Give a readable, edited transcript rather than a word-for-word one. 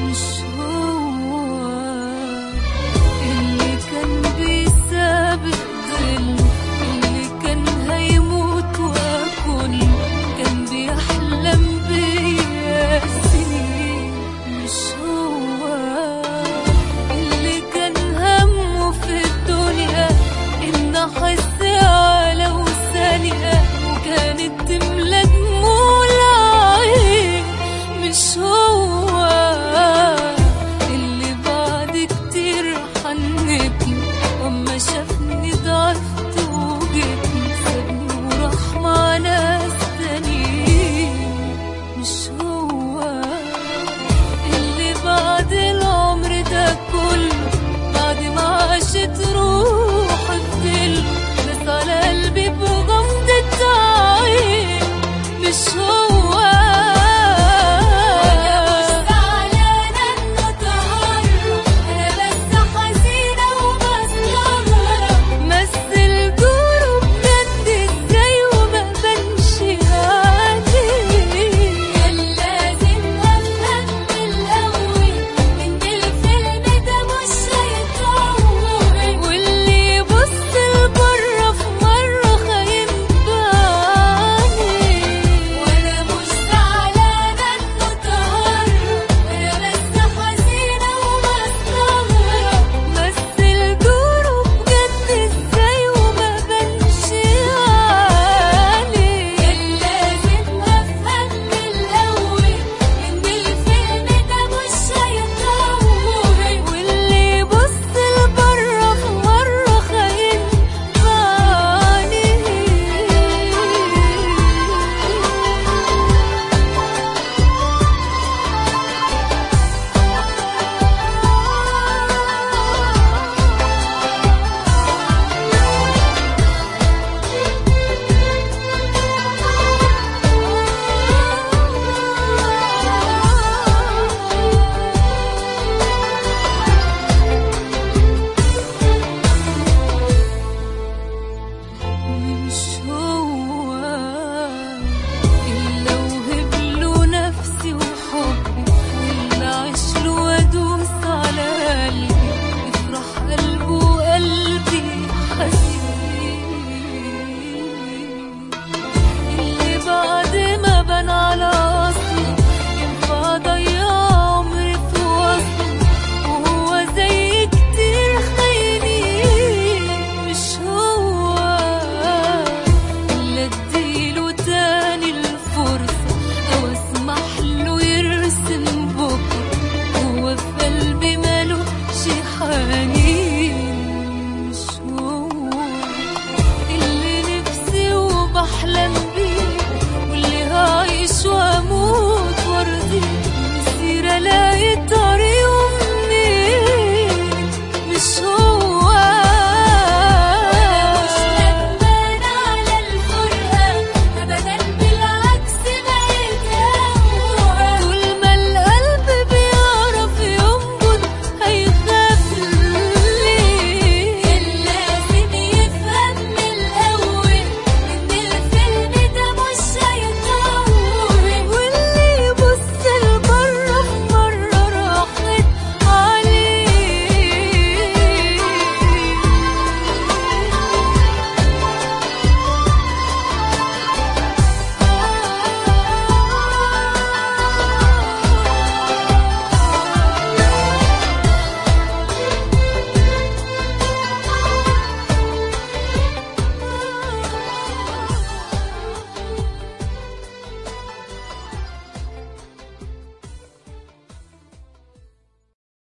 مش هو اللي كان بيسابق ظله، اللي كان هيموت واكله، كان بيحلم بيا سنين. مش هو اللي كان همه في الدنيا إن أحس على ثانية وكانت تملى دموع العين. مش هو اللي بعد كتير حنبني وأما شافني ضعفت وجبني، سابني وراح مع ناس تانيين. مش هو اللي بعد العمر ده كله، بعد ما عاشت روحي في ظله، بس على قلبي بغمضة عين. مش هو